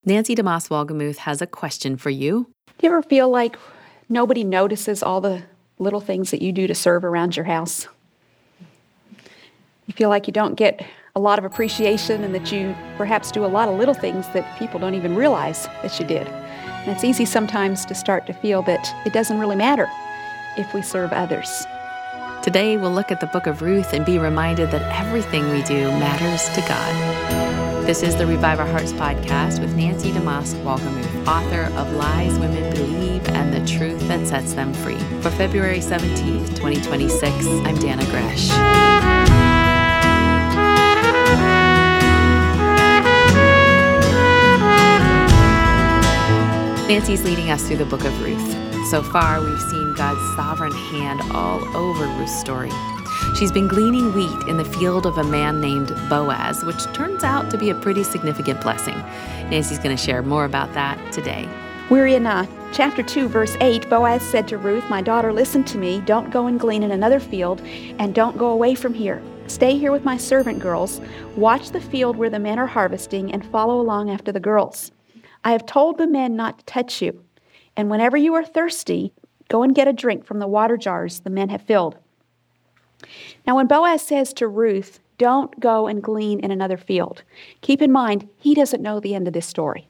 Nancy DeMoss Wolgemuth has a question for you. Do you ever feel like nobody notices all the little things that you do to serve around your house? You feel like you don't get a lot of appreciation and that you perhaps do a lot of little things that people don't even realize that you did. And it's easy sometimes to start to feel that it doesn't really matter if we serve others. Today, we'll look at the book of Ruth and be reminded that everything we do matters to God. This is the Revive Our Hearts podcast with Nancy DeMoss Wolgemuth, author of Lies Women Believe and the Truth That Sets Them Free. For February 17th, 2026, I'm Dana Gresh. Nancy's leading us through the book of Ruth. So far, we've seen God's sovereign hand all over Ruth's story. She's been gleaning wheat in the field of a man named Boaz, which turns out to be a pretty significant blessing. Nancy's going to share more about that today. We're in chapter 2, verse 8. Boaz said to Ruth, "My daughter, listen to me. Don't go and glean in another field, and don't go away from here. Stay here with my servant girls. Watch the field where the men are harvesting, and follow along after the girls. I have told the men not to touch you. And whenever you are thirsty, go and get a drink from the water jars the men have filled." Now, when Boaz says to Ruth, "Don't go and glean in another field," keep in mind, he doesn't know the end of this story.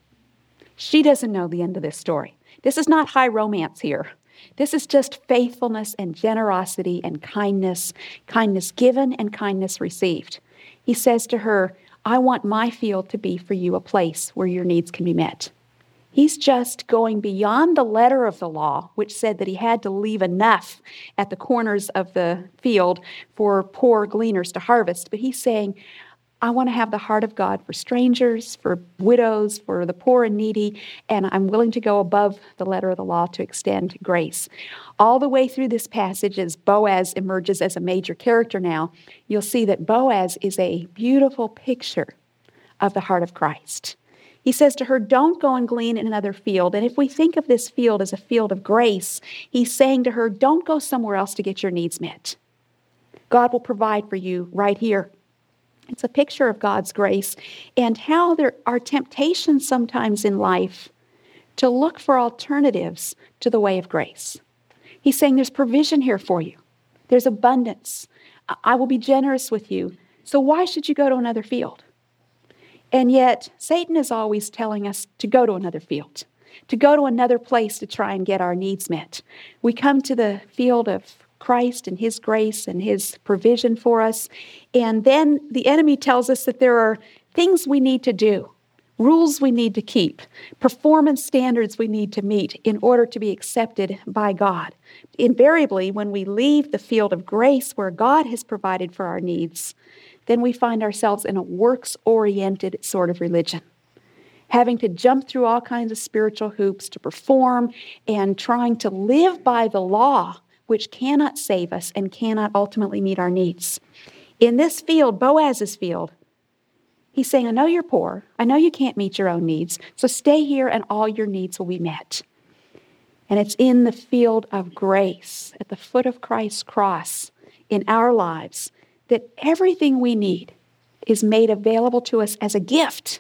She doesn't know the end of this story. This is not high romance here. This is just faithfulness and generosity and kindness given and kindness received. He says to her, "I want my field to be for you a place where your needs can be met." He's just going beyond the letter of the law, which said that he had to leave enough at the corners of the field for poor gleaners to harvest. But he's saying, I want to have the heart of God for strangers, for widows, for the poor and needy, and I'm willing to go above the letter of the law to extend grace. All the way through this passage, as Boaz emerges as a major character now, you'll see that Boaz is a beautiful picture of the heart of Christ. He says to her, "Don't go and glean in another field." And if we think of this field as a field of grace, he's saying to her, don't go somewhere else to get your needs met. God will provide for you right here. It's a picture of God's grace and how there are temptations sometimes in life to look for alternatives to the way of grace. He's saying there's provision here for you. There's abundance. I will be generous with you. So why should you go to another field? And yet, Satan is always telling us to go to another field, to go to another place to try and get our needs met. We come to the field of Christ and His grace and His provision for us, and then the enemy tells us that there are things we need to do, rules we need to keep, performance standards we need to meet in order to be accepted by God. Invariably, when we leave the field of grace where God has provided for our needs, then we find ourselves in a works-oriented sort of religion, having to jump through all kinds of spiritual hoops to perform and trying to live by the law, which cannot save us and cannot ultimately meet our needs. In this field, Boaz's field, he's saying, I know you're poor. I know you can't meet your own needs, so stay here and all your needs will be met. And it's in the field of grace, at the foot of Christ's cross in our lives, that everything we need is made available to us as a gift.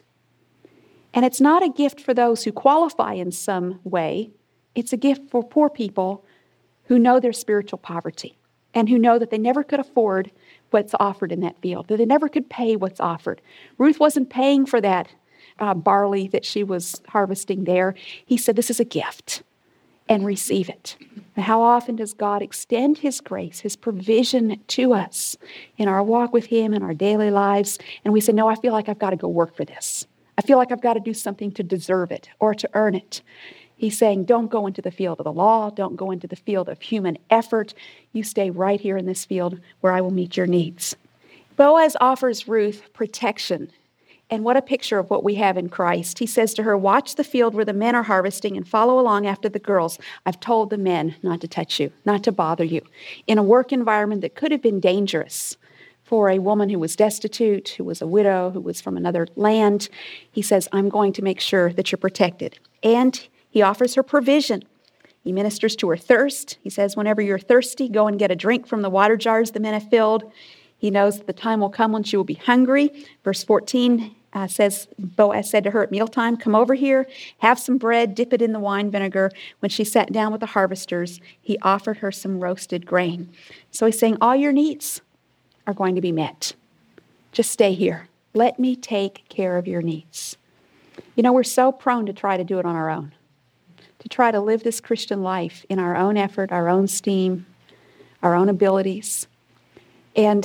And it's not a gift for those who qualify in some way. It's a gift for poor people who know their spiritual poverty and who know that they never could afford what's offered in that field, that they never could pay what's offered. Ruth wasn't paying for that barley that she was harvesting there. He said, this is a gift, and receive it. And how often does God extend His grace, His provision to us in our walk with Him, in our daily lives, and we say, no, I feel like I've got to go work for this. I feel like I've got to do something to deserve it or to earn it. He's saying, don't go into the field of the law. Don't go into the field of human effort. You stay right here in this field where I will meet your needs. Boaz offers Ruth protection. And what a picture of what we have in Christ. He says to her, watch the field where the men are harvesting and follow along after the girls. I've told the men not to touch you, not to bother you. In a work environment that could have been dangerous for a woman who was destitute, who was a widow, who was from another land, he says, I'm going to make sure that you're protected. And he offers her provision. He ministers to her thirst. He says, whenever you're thirsty, go and get a drink from the water jars the men have filled. He knows that the time will come when she will be hungry. Verse 14, Boaz said to her at mealtime, "Come over here, have some bread, dip it in the wine vinegar." When she sat down with the harvesters, he offered her some roasted grain. So he's saying, all your needs are going to be met. Just stay here. Let me take care of your needs. You know, we're so prone to try to do it on our own, to try to live this Christian life in our own effort, our own steam, our own abilities. And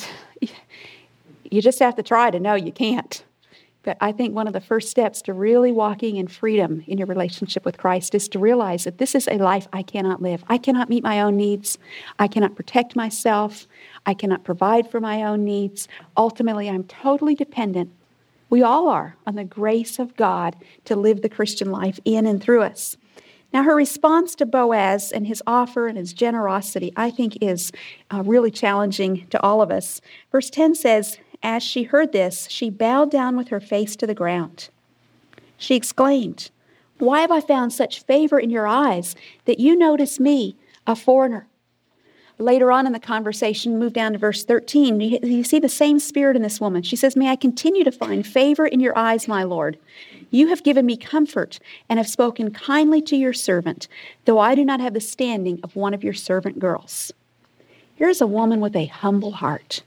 you just have to try to know you can't. But I think one of the first steps to really walking in freedom in your relationship with Christ is to realize that this is a life I cannot live. I cannot meet my own needs. I cannot protect myself. I cannot provide for my own needs. Ultimately, I'm totally dependent. We all are on the grace of God to live the Christian life in and through us. Now, her response to Boaz and his offer and his generosity, I think, is really challenging to all of us. Verse 10 says, as she heard this, she bowed down with her face to the ground. She exclaimed, "Why have I found such favor in your eyes that you notice me, a foreigner?" Later on in the conversation, move down to verse 13, you see the same spirit in this woman. She says, "May I continue to find favor in your eyes, my Lord. You have given me comfort and have spoken kindly to your servant, though I do not have the standing of one of your servant girls." Here's a woman with a humble heart.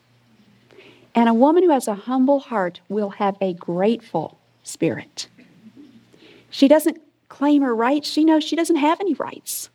And a woman who has a humble heart will have a grateful spirit. She doesn't claim her rights. She knows she doesn't have any rights.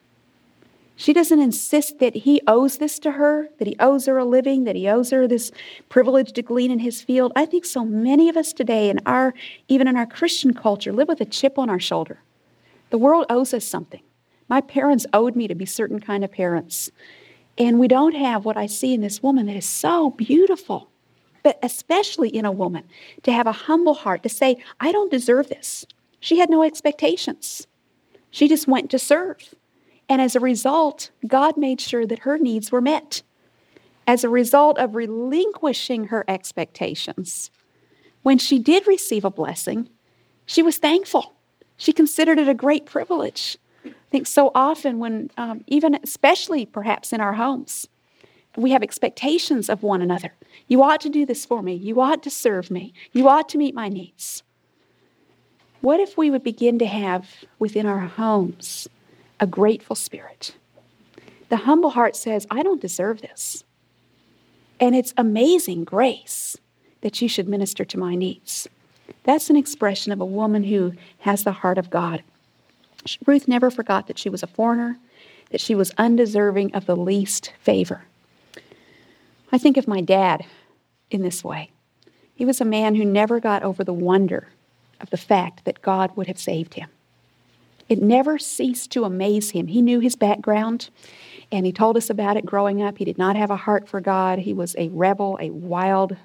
She doesn't insist that he owes this to her, that he owes her a living, that he owes her this privilege to glean in his field. I think so many of us today, even in our Christian culture, live with a chip on our shoulder. The world owes us something. My parents owed me to be certain kind of parents. And we don't have what I see in this woman that is so beautiful, but especially in a woman, to have a humble heart, to say, I don't deserve this. She had no expectations. She just went to serve. And as a result, God made sure that her needs were met. As a result of relinquishing her expectations, when she did receive a blessing, she was thankful. She considered it a great privilege. I think so often when, even especially perhaps in our homes, we have expectations of one another. You ought to do this for me. You ought to serve me. You ought to meet my needs. What if we would begin to have within our homes a grateful spirit? The humble heart says, I don't deserve this. And it's amazing grace that you should minister to my needs. That's an expression of a woman who has the heart of God. Ruth never forgot that she was a foreigner, that she was undeserving of the least favor. I think of my dad in this way. He was a man who never got over the wonder of the fact that God would have saved him. It never ceased to amaze him. He knew his background, and he told us about it growing up. He did not have a heart for God. He was a rebel, a wild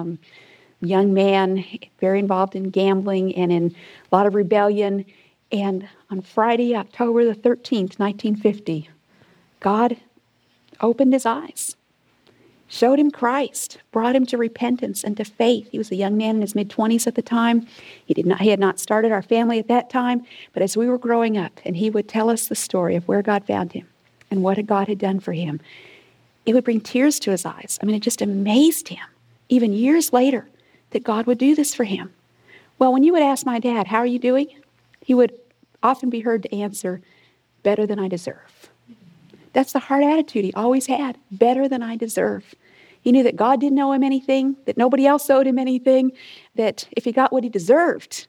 young man, very involved in gambling and in a lot of rebellion. And on Friday, October the 13th, 1950, God opened his eyes, showed him Christ, brought him to repentance and to faith. He was a young man in his mid-20s at the time. He had not started our family at that time, but as we were growing up, and he would tell us the story of where God found him and what God had done for him, it would bring tears to his eyes. I mean, it just amazed him, even years later, that God would do this for him. Well, when you would ask my dad, how are you doing? He would often be heard to answer, better than I deserve. That's the heart attitude he always had, better than I deserve. He knew that God didn't owe him anything, that nobody else owed him anything, that if he got what he deserved,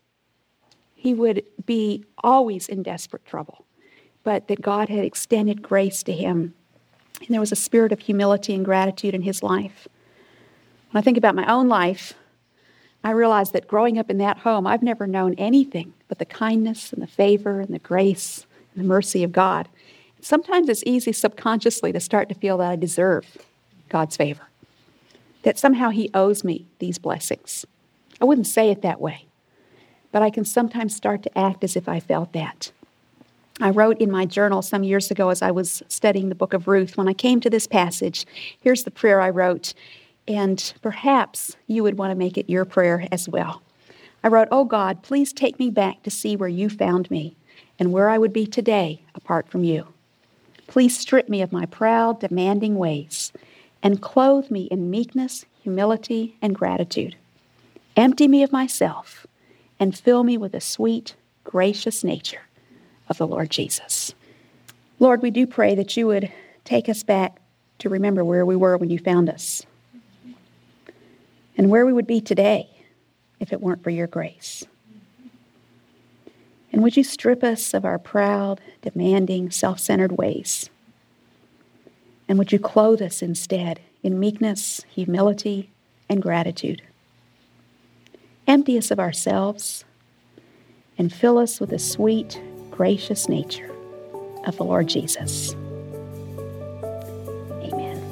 he would be always in desperate trouble, but that God had extended grace to him. And there was a spirit of humility and gratitude in his life. When I think about my own life, I realize that growing up in that home, I've never known anything but the kindness and the favor and the grace and the mercy of God. Sometimes it's easy subconsciously to start to feel that I deserve God's favor, that somehow he owes me these blessings. I wouldn't say it that way, but I can sometimes start to act as if I felt that. I wrote in my journal some years ago as I was studying the book of Ruth, when I came to this passage, here's the prayer I wrote, and perhaps you would want to make it your prayer as well. I wrote, "Oh God, please take me back to see where you found me and where I would be today apart from you. Please strip me of my proud, demanding ways and clothe me in meekness, humility, and gratitude. Empty me of myself and fill me with the sweet, gracious nature of the Lord Jesus. Lord, we do pray that you would take us back to remember where we were when you found us and where we would be today if it weren't for your grace. And would you strip us of our proud, demanding, self-centered ways? And would you clothe us instead in meekness, humility, and gratitude? Empty us of ourselves and fill us with the sweet, gracious nature of the Lord Jesus. Amen.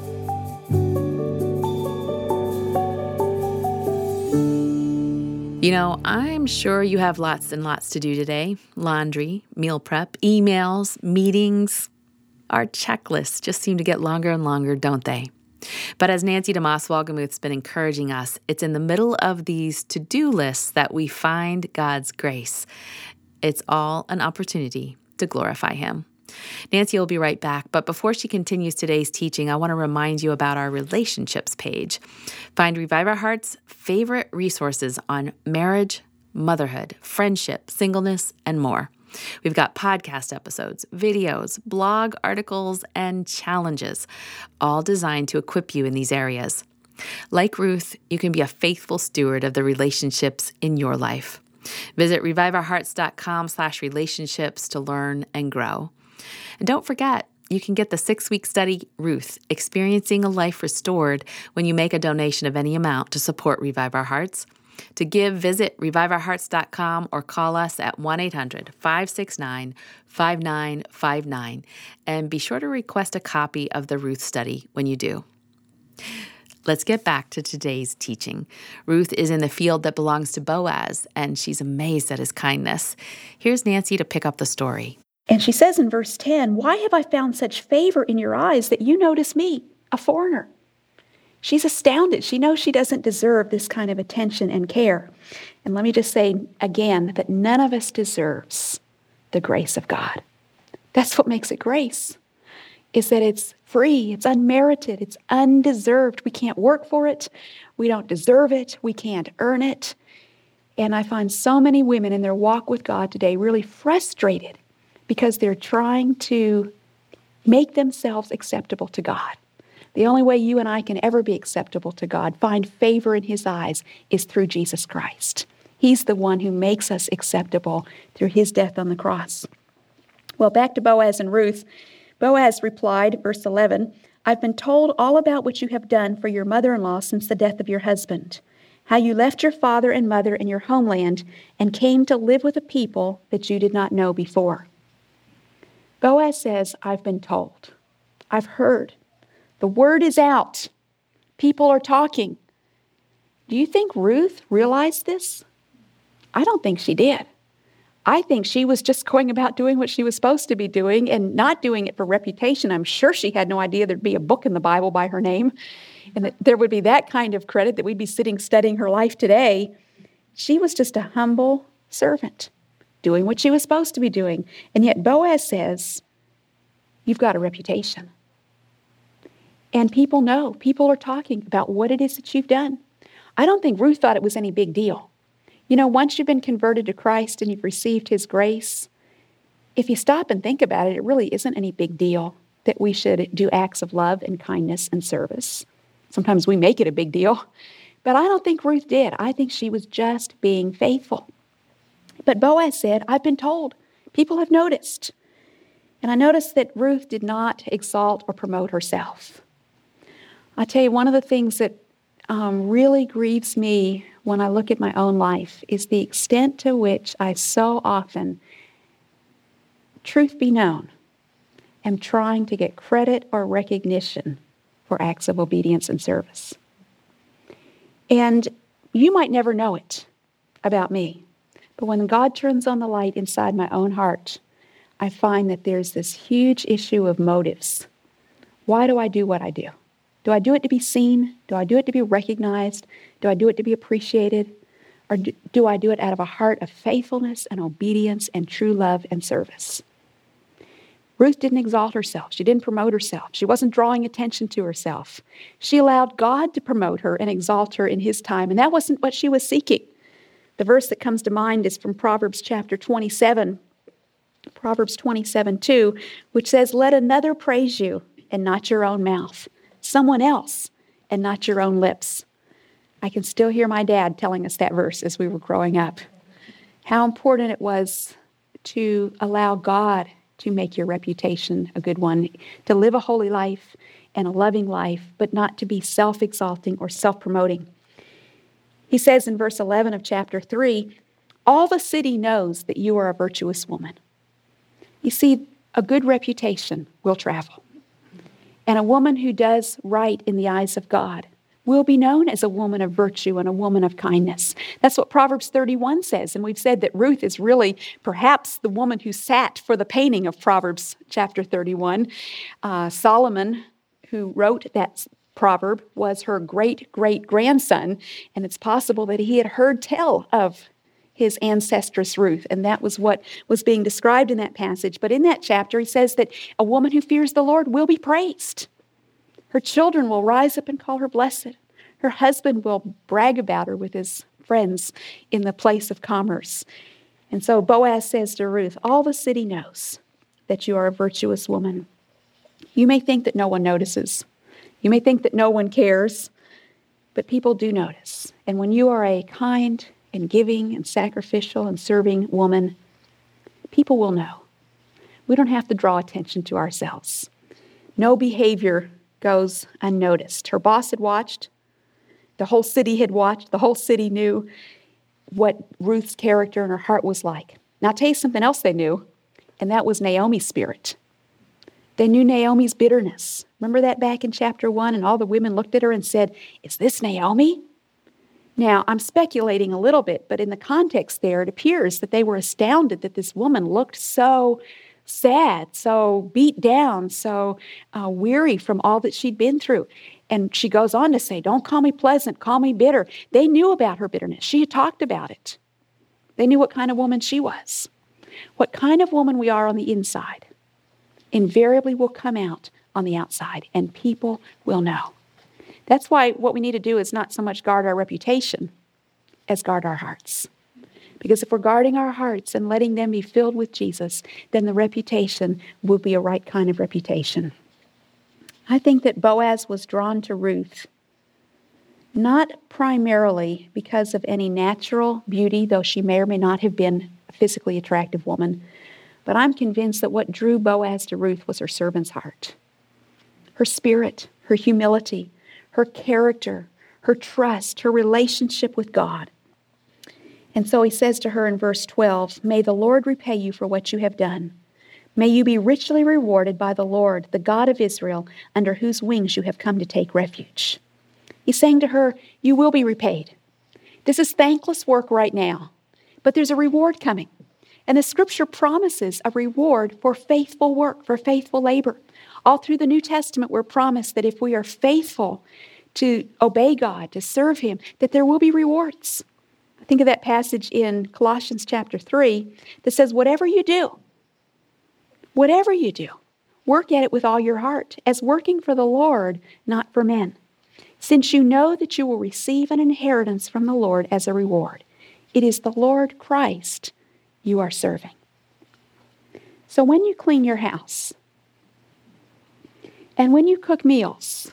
You know, I'm sure you have lots and lots to do today. Laundry, meal prep, emails, meetings. Our checklists just seem to get longer and longer, don't they? But as Nancy DeMoss Wolgemuth's been encouraging us, it's in the middle of these to-do lists that we find God's grace. It's all an opportunity to glorify Him. Nancy will be right back, but before she continues today's teaching, I want to remind you about our relationships page. Find Revive Our Heart's favorite resources on marriage, motherhood, friendship, singleness, and more. We've got podcast episodes, videos, blog articles, and challenges, all designed to equip you in these areas. Like Ruth, you can be a faithful steward of the relationships in your life. Visit reviveourhearts.com/relationships to learn and grow. And don't forget, you can get the 6-week study, Ruth, Experiencing a Life Restored, when you make a donation of any amount to support Revive Our Hearts. To give, visit reviveourhearts.com or call us at 1-800-569-5959. And be sure to request a copy of the Ruth study when you do. Let's get back to today's teaching. Ruth is in the field that belongs to Boaz, and she's amazed at his kindness. Here's Nancy to pick up the story. And she says in verse 10, "Why have I found such favor in your eyes that you notice me, a foreigner?" She's astounded. She knows she doesn't deserve this kind of attention and care. And let me just say again that none of us deserves the grace of God. That's what makes it grace, is that it's free, it's unmerited, it's undeserved. We can't work for it. We don't deserve it. We can't earn it. And I find so many women in their walk with God today really frustrated because they're trying to make themselves acceptable to God. The only way you and I can ever be acceptable to God, find favor in His eyes, is through Jesus Christ. He's the one who makes us acceptable through His death on the cross. Well, back to Boaz and Ruth. Boaz replied, verse 11, "I've been told all about what you have done for your mother-in-law since the death of your husband, how you left your father and mother and your homeland and came to live with a people that you did not know before." Boaz says, "I've been told. I've heard. The word is out. People are talking." Do you think Ruth realized this? I don't think she did. I think she was just going about doing what she was supposed to be doing and not doing it for reputation. I'm sure she had no idea there'd be a book in the Bible by her name and that there would be that kind of credit, that we'd be sitting studying her life today. She was just a humble servant doing what she was supposed to be doing. And yet Boaz says, "You've got a reputation." And people know. People are talking about what it is that you've done. I don't think Ruth thought it was any big deal. You know, once you've been converted to Christ and you've received His grace, if you stop and think about it, it really isn't any big deal that we should do acts of love and kindness and service. Sometimes we make it a big deal, but I don't think Ruth did. I think she was just being faithful. But Boaz said, "I've been told. People have noticed." And I noticed that Ruth did not exalt or promote herself. I tell you, one of the things that really grieves me when I look at my own life is the extent to which I so often, truth be known, am trying to get credit or recognition for acts of obedience and service. And you might never know it about me, but when God turns on the light inside my own heart, I find that there's this huge issue of motives. Why do I do what I do? Do I do it to be seen? Do I do it to be recognized? Do I do it to be appreciated? Or do I do it out of a heart of faithfulness and obedience and true love and service? Ruth didn't exalt herself. She didn't promote herself. She wasn't drawing attention to herself. She allowed God to promote her and exalt her in his time, and that wasn't what she was seeking. The verse that comes to mind is from Proverbs chapter 27, Proverbs 27:2, which says, "Let another praise you and not your own mouth, someone else and not your own lips." I can still hear my dad telling us that verse as we were growing up. How important it was to allow God to make your reputation a good one, to live a holy life and a loving life, but not to be self-exalting or self-promoting. He says in verse 11 of chapter 3, "All the city knows that you are a virtuous woman." You see, a good reputation will travel. And a woman who does right in the eyes of God will be known as a woman of virtue and a woman of kindness. That's what Proverbs 31 says. And we've said that Ruth is really perhaps the woman who sat for the painting of Proverbs chapter 31. Solomon, who wrote that proverb, was her great-great-grandson. And it's possible that he had heard tell of his ancestress Ruth. And that was what was being described in that passage. But in that chapter, he says that a woman who fears the Lord will be praised. Her children will rise up and call her blessed. Her husband will brag about her with his friends in the place of commerce. And so Boaz says to Ruth, "All the city knows that you are a virtuous woman." You may think that no one notices. You may think that no one cares, but people do notice. And when you are a kind and giving and sacrificial and serving woman, people will know. We don't have to draw attention to ourselves. No behavior goes unnoticed. Her boss had watched. The whole city had watched. The whole city knew what Ruth's character and her heart was like. Now I'll tell you something else they knew, and that was Naomi's spirit. They knew Naomi's bitterness. Remember that back in chapter 1, and all the women looked at her and said, "Is this Naomi?" Now, I'm speculating a little bit, but in the context there, it appears that they were astounded that this woman looked so sad, so beat down, so weary from all that she'd been through. And she goes on to say, "Don't call me pleasant, call me bitter." They knew about her bitterness. She had talked about it. They knew what kind of woman she was. What kind of woman we are on the inside invariably will come out on the outside, and people will know. That's why what we need to do is not so much guard our reputation as guard our hearts. Because if we're guarding our hearts and letting them be filled with Jesus, then the reputation will be a right kind of reputation. I think that Boaz was drawn to Ruth, not primarily because of any natural beauty, though she may or may not have been a physically attractive woman, but I'm convinced that what drew Boaz to Ruth was her servant's heart. Her spirit, her humility, her character, her trust, her relationship with God. And so he says to her in verse 12, "May the Lord repay you for what you have done. May you be richly rewarded by the Lord, the God of Israel, under whose wings you have come to take refuge." He's saying to her, you will be repaid. This is thankless work right now, but there's a reward coming. And the scripture promises a reward for faithful work, for faithful labor. All through the New Testament, we're promised that if we are faithful to obey God, to serve Him, that there will be rewards. Think of that passage in Colossians chapter 3 that says, whatever you do, work at it with all your heart, as working for the Lord, not for men, since you know that you will receive an inheritance from the Lord as a reward. It is the Lord Christ you are serving. So when you clean your house, and when you cook meals,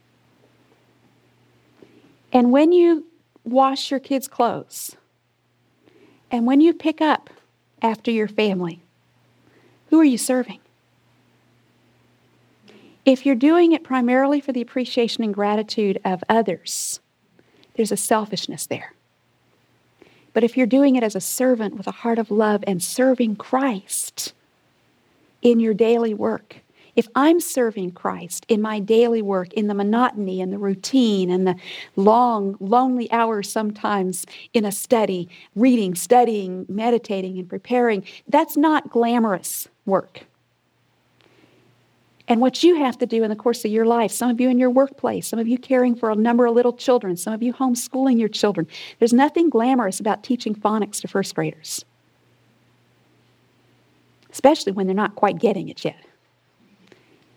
and when you wash your kids' clothes, and when you pick up after your family, who are you serving? If you're doing it primarily for the appreciation and gratitude of others, there's a selfishness there. But if you're doing it as a servant with a heart of love and serving Christ in your daily work, if I'm serving Christ in my daily work, in the monotony and the routine and the long, lonely hours sometimes in a study, reading, studying, meditating, and preparing, that's not glamorous work. And what you have to do in the course of your life, some of you in your workplace, some of you caring for a number of little children, some of you homeschooling your children, there's nothing glamorous about teaching phonics to first graders, especially when they're not quite getting it yet.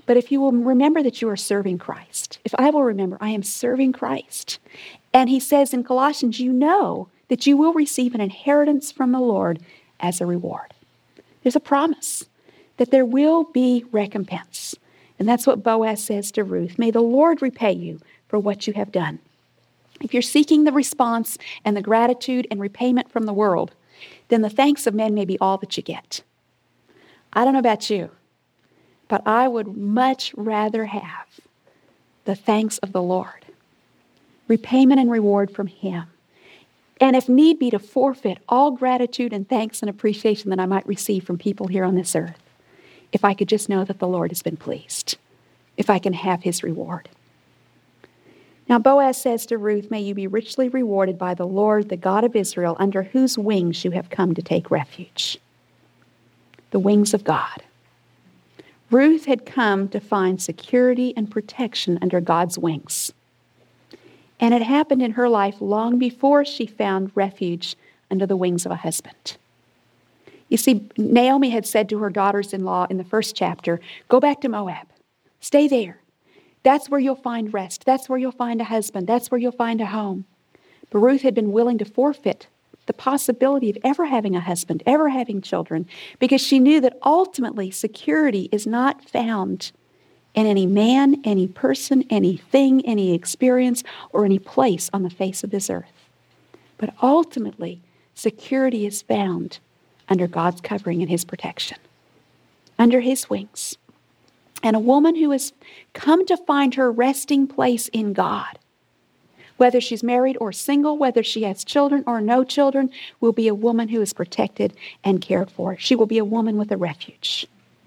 But if you will remember that you are serving Christ, if I will remember I am serving Christ, and he says in Colossians, you know that you will receive an inheritance from the Lord as a reward. There's a promise that there will be recompense. And that's what Boaz says to Ruth. May the Lord repay you for what you have done. If you're seeking the response and the gratitude and repayment from the world, then the thanks of men may be all that you get. I don't know about you, but I would much rather have the thanks of the Lord, repayment and reward from him. And if need be, to forfeit all gratitude and thanks and appreciation that I might receive from people here on this earth, if I could just know that the Lord has been pleased, if I can have his reward. Now Boaz says to Ruth, may you be richly rewarded by the Lord, the God of Israel, under whose wings you have come to take refuge. The wings of God. Ruth had come to find security and protection under God's wings. And it happened in her life long before she found refuge under the wings of a husband. You see, Naomi had said to her daughters-in-law in the first chapter, go back to Moab. Stay there. That's where you'll find rest. That's where you'll find a husband. That's where you'll find a home. But Ruth had been willing to forfeit the possibility of ever having a husband, ever having children, because she knew that ultimately security is not found in any man, any person, anything, any experience, or any place on the face of this earth. But ultimately, security is found under God's covering and his protection, under his wings. And a woman who has come to find her resting place in God, whether she's married or single, whether she has children or no children, will be a woman who is protected and cared for. She will be a woman with a refuge.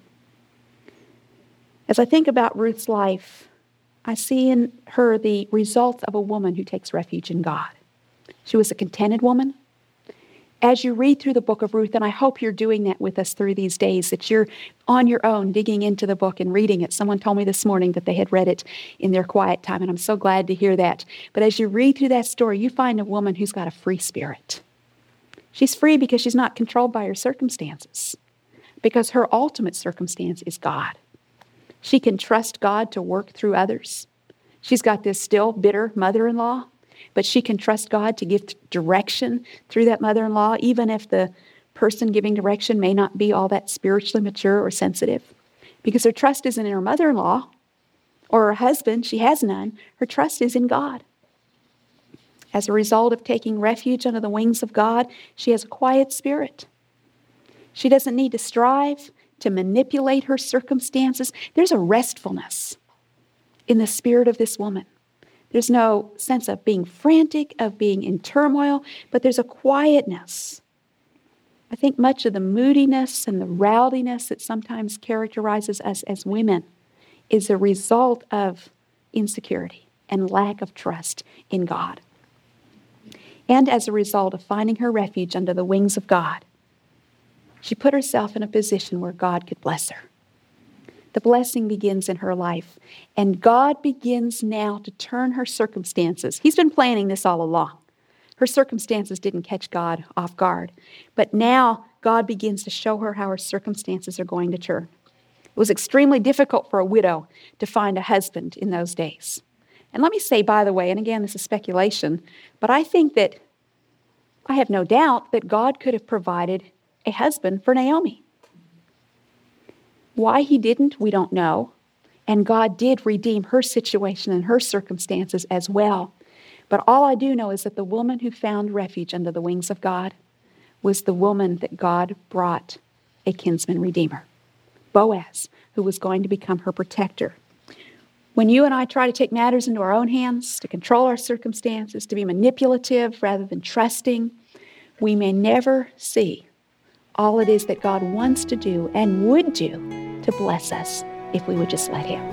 As I think about Ruth's life, I see in her the results of a woman who takes refuge in God. She was a contented woman. As you read through the book of Ruth, and I hope you're doing that with us through these days, that you're on your own digging into the book and reading it. Someone told me this morning that they had read it in their quiet time, and I'm so glad to hear that. But as you read through that story, you find a woman who's got a free spirit. She's free because she's not controlled by her circumstances, because her ultimate circumstance is God. She can trust God to work through others. She's got this still bitter mother-in-law, but she can trust God to give direction through that mother-in-law, even if the person giving direction may not be all that spiritually mature or sensitive. Because her trust isn't in her mother-in-law or her husband. She has none. Her trust is in God. As a result of taking refuge under the wings of God, she has a quiet spirit. She doesn't need to strive to manipulate her circumstances. There's a restfulness in the spirit of this woman. There's no sense of being frantic, of being in turmoil, but there's a quietness. I think much of the moodiness and the rowdiness that sometimes characterizes us as women is a result of insecurity and lack of trust in God. And as a result of finding her refuge under the wings of God, she put herself in a position where God could bless her. The blessing begins in her life, and God begins now to turn her circumstances. He's been planning this all along. Her circumstances didn't catch God off guard, but now God begins to show her how her circumstances are going to turn. It was extremely difficult for a widow to find a husband in those days. And let me say, by the way, and again, this is speculation, but I think that I have no doubt that God could have provided a husband for Naomi. Why he didn't, we don't know. And God did redeem her situation and her circumstances as well. But all I do know is that the woman who found refuge under the wings of God was the woman that God brought a kinsman redeemer, Boaz, who was going to become her protector. When you and I try to take matters into our own hands, to control our circumstances, to be manipulative rather than trusting, we may never see all it is that God wants to do and would do to bless us if we would just let him.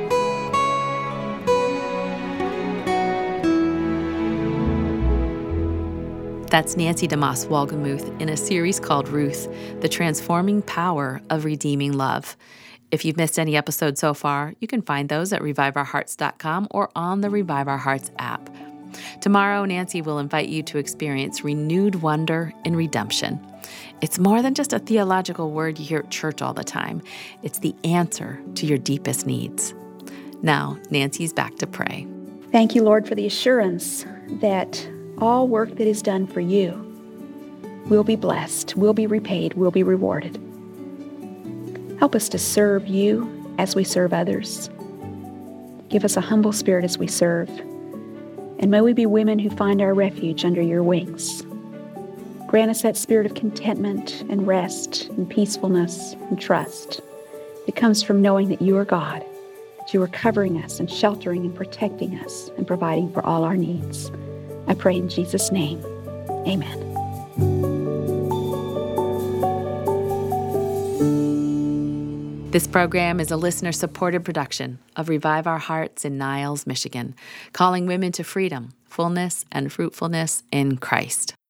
That's Nancy DeMoss Wolgemuth in a series called Ruth, The Transforming Power of Redeeming Love. If you've missed any episodes so far, you can find those at reviveourhearts.com or on the Revive Our Hearts app. Tomorrow, Nancy will invite you to experience renewed wonder in redemption. It's more than just a theological word you hear at church all the time. It's the answer to your deepest needs. Now, Nancy's back to pray. Thank you, Lord, for the assurance that all work that is done for you will be blessed, will be repaid, will be rewarded. Help us to serve you as we serve others. Give us a humble spirit as we serve. And may we be women who find our refuge under your wings. Grant us that spirit of contentment and rest and peacefulness and trust that comes from knowing that you are God, that you are covering us and sheltering and protecting us and providing for all our needs. I pray in Jesus' name. Amen. This program is a listener-supported production of Revive Our Hearts in Niles, Michigan, calling women to freedom, fullness, and fruitfulness in Christ.